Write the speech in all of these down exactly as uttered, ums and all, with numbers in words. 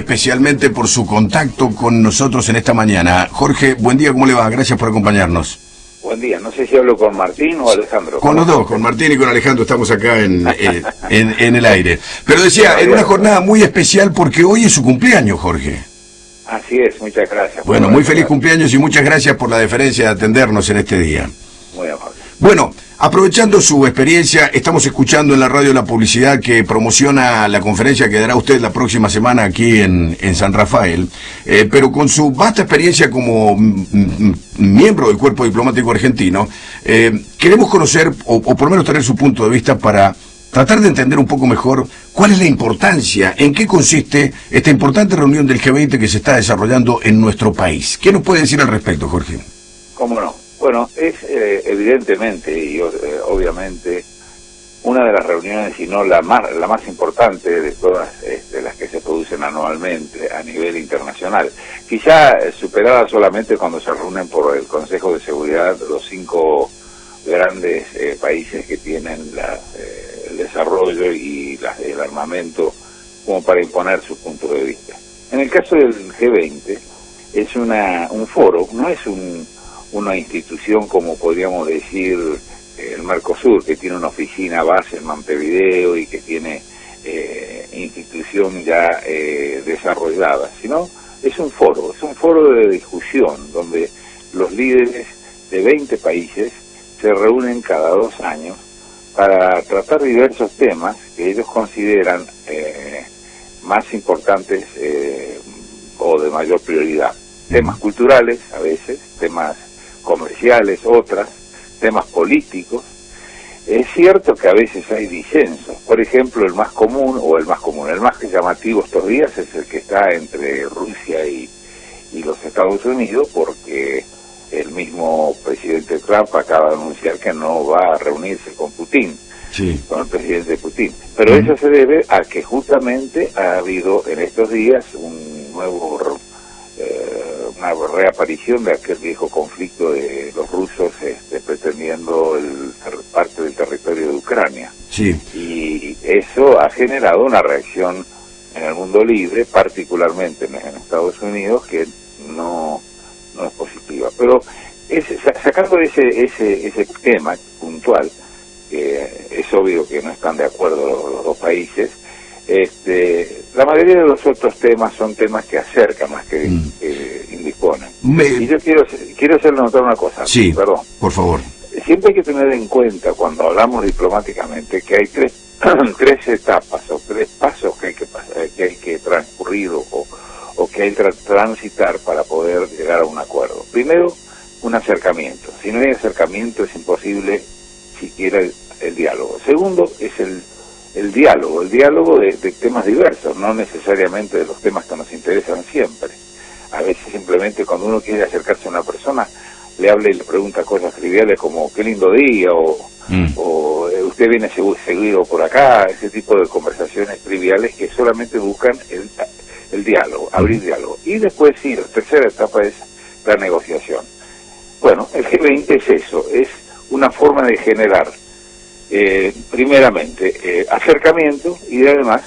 especialmente por su contacto con nosotros en esta mañana. Jorge, buen día, ¿cómo le va? Gracias por acompañarnos. Buen día, no sé si hablo con Martín o Alejandro. Con los dos, con Martín y con Alejandro estamos acá en, en, en, en el aire. Pero decía, en una jornada muy especial porque hoy es su cumpleaños, Jorge. Así es, muchas gracias. Bueno, muy feliz cumpleaños y muchas gracias por la deferencia de atendernos en este día. Muy amable. Bueno, aprovechando su experiencia, estamos escuchando en la radio la publicidad que promociona la conferencia que dará usted la próxima semana aquí en, en San Rafael, eh, pero con su vasta experiencia como miembro del Cuerpo Diplomático Argentino, eh, queremos conocer, o, o por lo menos tener su punto de vista para tratar de entender un poco mejor cuál es la importancia, en qué consiste esta importante reunión del G veinte que se está desarrollando en nuestro país. ¿Qué nos puede decir al respecto, Jorge? ¿Cómo no? Bueno, es eh, evidentemente y eh, obviamente una de las reuniones, si no la más, la más importante de todas este, las que se producen anualmente a nivel internacional. Quizá eh, superada solamente cuando se reúnen por el Consejo de Seguridad los cinco grandes eh, países que tienen la, eh, el desarrollo y la, el armamento como para imponer su punto de vista. En el caso del G veinte es una, un foro, no es un una institución como podríamos decir el Mercosur, que tiene una oficina base en Montevideo y que tiene eh, institución ya eh, desarrollada, sino es un foro, es un foro de discusión donde los líderes de veinte países se reúnen cada dos años para tratar diversos temas que ellos consideran eh, más importantes eh, o de mayor prioridad. Temas culturales a veces, temas comerciales, otras, temas políticos. Es cierto que a veces hay disensos. Por ejemplo, el más común, o el más común, el más llamativo estos días es el que está entre Rusia y, y los Estados Unidos, porque el mismo presidente Trump acaba de anunciar que no va a reunirse con Putin, sí. con el presidente Putin. Pero uh-huh. eso se debe a que justamente ha habido en estos días un nuevo eh, una reaparición de aquel viejo conflicto de los rusos este, pretendiendo el, parte del territorio de Ucrania. Sí. Y eso ha generado una reacción en el mundo libre, particularmente en, en Estados Unidos, que no, no es positiva. Pero ese, sacando ese, ese, ese tema puntual, que es obvio que no están de acuerdo los, los dos países, este, la mayoría de los otros temas son temas que acercan más que, mm. que indisponen. Me... Y yo quiero quiero hacerle notar una cosa. Sí, perdón. Por favor. Siempre hay que tener en cuenta, cuando hablamos diplomáticamente, que hay tres tres etapas o tres pasos que hay que, que, hay que transcurrir o, o que hay que transitar para poder llegar a un acuerdo. Primero, un acercamiento. Si no hay acercamiento es imposible siquiera el, el diálogo. Segundo, es el el diálogo, el diálogo de, de temas diversos, no necesariamente de los temas que nos interesan siempre. A veces simplemente cuando uno quiere acercarse a una persona, le habla y le pregunta cosas triviales como qué lindo día, o, mm. o usted viene seguido por acá, ese tipo de conversaciones triviales que solamente buscan el, el diálogo, abrir mm. diálogo. Y después sí, la tercera etapa es la negociación. Bueno, el G veinte es eso, es una forma de generar Eh, primeramente eh, acercamiento y además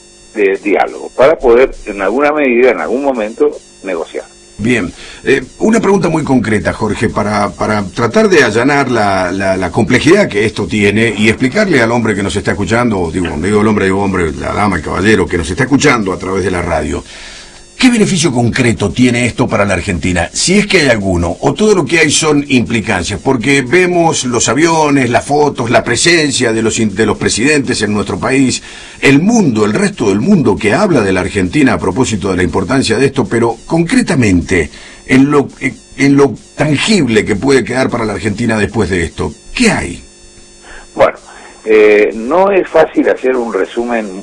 de diálogo para poder en alguna medida, en algún momento, negociar. Bien, eh, una pregunta muy concreta, Jorge, para, para tratar de allanar la, la, la complejidad que esto tiene y explicarle al hombre que nos está escuchando, digo, cuando digo el hombre, digo hombre, la dama, el caballero, que nos está escuchando a través de la radio. ¿Qué beneficio concreto tiene esto para la Argentina? Si es que hay alguno, o todo lo que hay son implicancias, porque vemos los aviones, las fotos, la presencia de los, de los presidentes en nuestro país, el mundo, el resto del mundo que habla de la Argentina a propósito de la importancia de esto, pero concretamente, en lo, en lo tangible que puede quedar para la Argentina después de esto, ¿qué hay? Bueno, eh, no es fácil hacer un resumen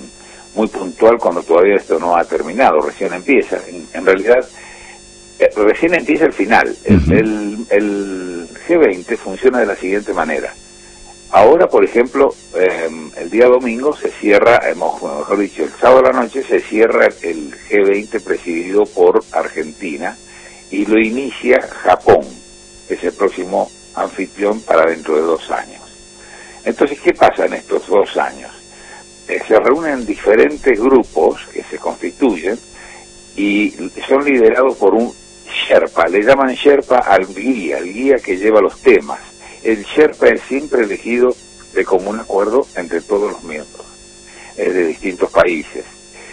muy puntual cuando todavía esto no ha terminado, recién empieza. En, en realidad, eh, recién empieza el final. El, uh-huh. el, el G veinte funciona de la siguiente manera. Ahora, por ejemplo, eh, el día domingo se cierra, eh, mejor dicho, el sábado a la noche se cierra el G veinte presidido por Argentina y lo inicia Japón, que es el próximo anfitrión para dentro de dos años. Entonces, ¿qué pasa en estos dos años? Eh, se reúnen diferentes grupos que se constituyen y son liderados por un Sherpa, le llaman Sherpa al guía, al guía que lleva los temas. El Sherpa es siempre elegido de común acuerdo entre todos los miembros eh, de distintos países.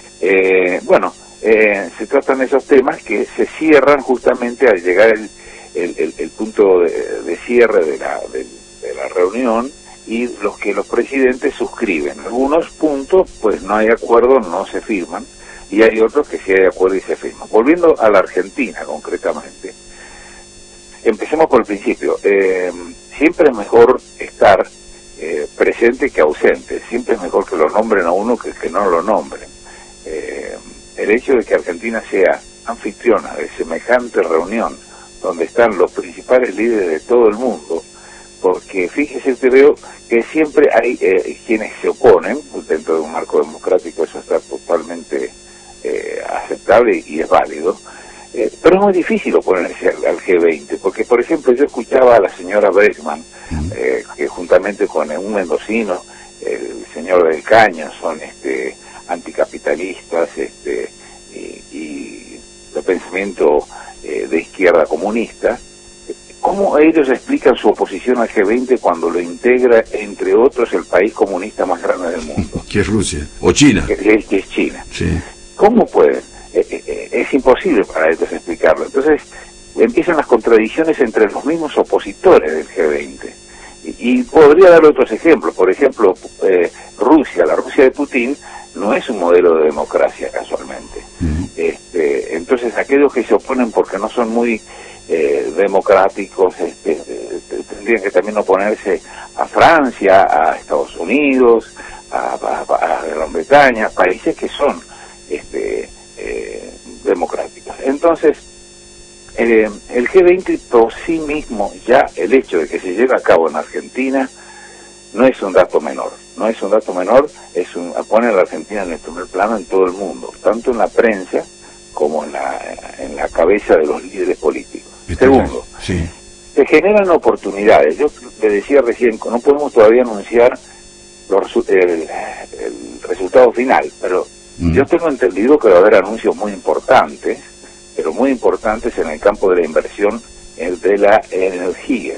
Eh, bueno, eh, se tratan de esos temas que se cierran justamente al llegar el, el, el, el punto de, de cierre de la, de, de la reunión, y los que los presidentes suscriben. Algunos puntos, pues no hay acuerdo, no se firman, y hay otros que sí hay acuerdo y se firman. Volviendo a la Argentina concretamente, empecemos por el principio. Eh, siempre es mejor estar eh, presente que ausente, siempre es mejor que lo nombren a uno que que no lo nombren. Eh, el hecho de que Argentina sea anfitriona de semejante reunión, donde están los principales líderes de todo el mundo, porque fíjese usted, veo que siempre hay eh, quienes se oponen, dentro de un marco democrático eso está totalmente eh, aceptable y, y es válido, eh, pero es muy difícil oponerse al, al G veinte, porque por ejemplo yo escuchaba a la señora Bregman, eh, que juntamente con un mendocino, el señor del Caño, son este anticapitalistas este y, y de pensamiento eh, de izquierda comunista. ¿Cómo ellos explican su oposición al G veinte cuando lo integra, entre otros, el país comunista más grande del mundo? Que es Rusia, o China. Que, que, que es China. Sí. ¿Cómo pueden? Eh, eh, es imposible para ellos explicarlo. Entonces, empiezan las contradicciones entre los mismos opositores del G veinte. Y, y podría dar otros ejemplos. Por ejemplo, eh, Rusia, la Rusia de Putin, no es un modelo de democracia, casualmente. Uh-huh. este, entonces, aquellos que se oponen porque no son muy Eh, democráticos, este, eh, tendrían que también oponerse a Francia, a Estados Unidos, a, a, a Gran Bretaña, países que son este, eh, democráticos. Entonces, eh, el G veinte por sí mismo, ya el hecho de que se lleve a cabo en Argentina, no es un dato menor, no es un dato menor, es un, pone a la Argentina en el primer plano en todo el mundo, tanto en la prensa como en la, en la cabeza de los líderes políticos. Segundo, sí. Se generan oportunidades. Yo le decía recién, no podemos todavía anunciar los, el, el resultado final, pero mm. yo tengo entendido que va a haber anuncios muy importantes, pero muy importantes en el campo de la inversión de la energía.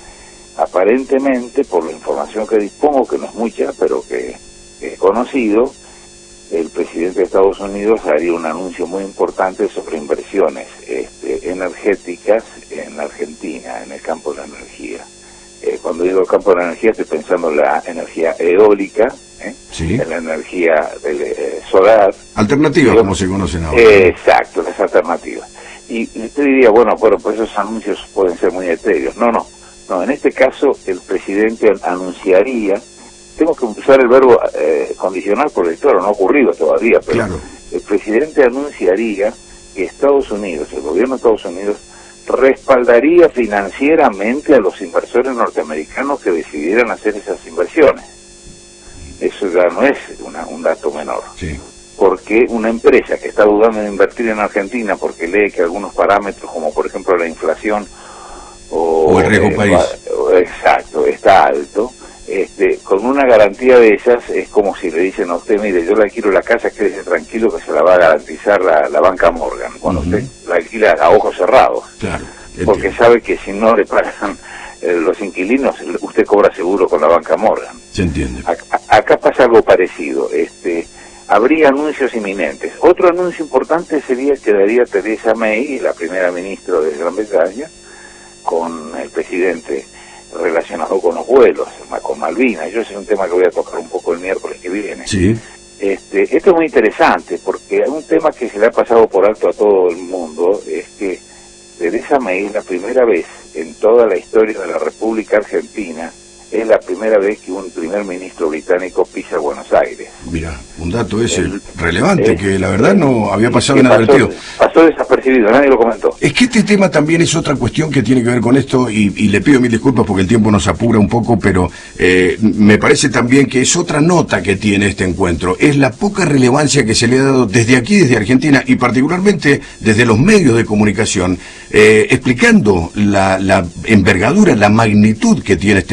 Aparentemente, por la información que dispongo, que no es mucha, pero que, que he conocido, el presidente de Estados Unidos haría un anuncio muy importante sobre inversiones este, energéticas en Argentina, en el campo de la energía. Eh, cuando digo campo de la energía, estoy pensando en la energía eólica, ¿eh? Sí. En la energía del, eh, solar. Alternativas, como se conocen ahora. Eh, exacto, las alternativas. Y usted diría, bueno, bueno, pues esos anuncios pueden ser muy etéreos. No, no, no. En este caso, el presidente anunciaría. Tengo que usar el verbo eh, condicional porque claro, no ha ocurrido todavía, pero claro. El presidente anunciaría que Estados Unidos, el gobierno de Estados Unidos, respaldaría financieramente a los inversores norteamericanos que decidieran hacer esas inversiones. Eso ya no es una, un dato menor. Sí. Porque una empresa que está dudando de invertir en Argentina porque lee que algunos parámetros, como por ejemplo la inflación o, o el riesgo eh, país, va, exacto, está alto. Este, con una garantía de esas es como si le dicen a usted, mire, yo le alquilo la casa, quédese tranquilo que se la va a garantizar la, la banca Morgan, cuando uh-huh. usted la alquila a ojos cerrados, claro, porque sabe que si no le pagan eh, los inquilinos, usted cobra seguro con la banca Morgan. Se entiende. Acá, acá pasa algo parecido, este, habría anuncios inminentes. Otro anuncio importante sería que daría Theresa May, la primera ministra de Gran Bretaña, con el presidente relacionado con los vuelos, con Malvinas. Yo ese es un tema que voy a tocar un poco el miércoles que viene. Sí. Este, esto es muy interesante porque un tema que se le ha pasado por alto a todo el mundo es que Theresa May es la primera vez en toda la historia de la República Argentina, es la primera vez que un primer ministro británico pisa Buenos Aires. Mira, un dato ese el, relevante, el, que la verdad no había pasado inadvertido. Pasó, pasó desapercibido, nadie lo comentó. Es que este tema también es otra cuestión que tiene que ver con esto, y, y le pido mil disculpas porque el tiempo nos apura un poco, pero eh, me parece también que es otra nota que tiene este encuentro, es la poca relevancia que se le ha dado desde aquí, desde Argentina, y particularmente desde los medios de comunicación, eh, explicando la, la envergadura, la magnitud que tiene este encuentro.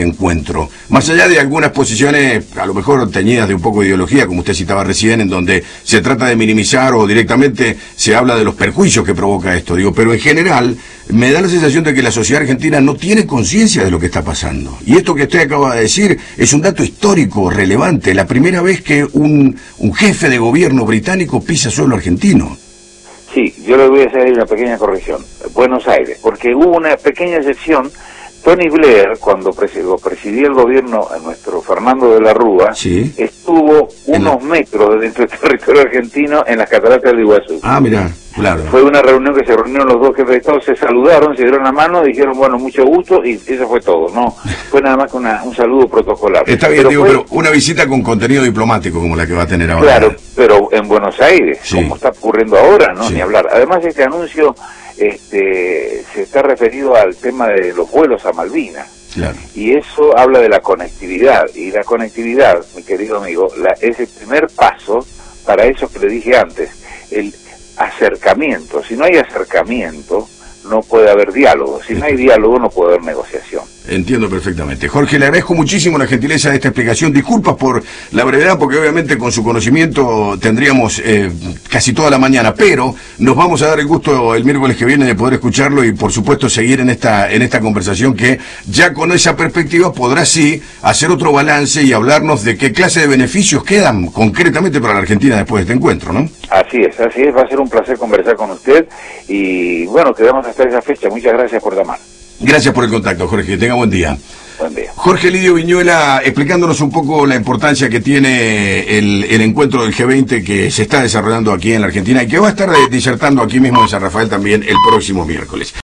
encuentro, más allá de algunas posiciones a lo mejor teñidas de un poco de ideología, como usted citaba recién, en donde se trata de minimizar o directamente se habla de los perjuicios que provoca esto, digo, pero en general me da la sensación de que la sociedad argentina no tiene conciencia de lo que está pasando. Y esto que usted acaba de decir es un dato histórico relevante, la primera vez que un, un jefe de gobierno británico pisa suelo argentino. Sí, yo le voy a hacer una pequeña corrección. Buenos Aires, porque hubo una pequeña excepción. Tony Blair, cuando presidió, presidía el gobierno, nuestro Fernando de la Rúa, sí, estuvo unos la... metros dentro del territorio argentino en las cataratas del Iguazú. Ah, mira, claro. Fue una reunión que se reunieron los dos jefes de Estado, se saludaron, se dieron la mano, dijeron, bueno, mucho gusto, y eso fue todo. No fue nada más que una, un saludo protocolar. Está bien, pero digo, fue... pero una visita con contenido diplomático como la que va a tener ahora. Claro, pero en Buenos Aires, sí, como está ocurriendo ahora, ¿no? Sí. Ni hablar. Además, este anuncio este, se está referido al tema de los vuelos a Malvinas. Claro. Y eso habla de la conectividad, y la conectividad, mi querido amigo, la, es el primer paso para eso que le dije antes, el acercamiento. Si no hay acercamiento, no puede haber diálogo. Si no hay diálogo, no puede haber negociación. Entiendo perfectamente. Jorge, le agradezco muchísimo la gentileza de esta explicación. Disculpas por la brevedad, porque obviamente con su conocimiento tendríamos eh, casi toda la mañana, pero nos vamos a dar el gusto el miércoles que viene de poder escucharlo y por supuesto seguir en esta en esta conversación que ya con esa perspectiva podrá sí hacer otro balance y hablarnos de qué clase de beneficios quedan concretamente para la Argentina después de este encuentro, ¿no? Así es, así es. Va a ser un placer conversar con usted y bueno, quedamos hasta esa fecha. Muchas gracias por llamar. Gracias por el contacto, Jorge. Tenga buen día. Buen día. Jorge Lidio Viñuela, explicándonos un poco la importancia que tiene el, el encuentro del G veinte que se está desarrollando aquí en la Argentina y que va a estar disertando aquí mismo en San Rafael también el próximo miércoles.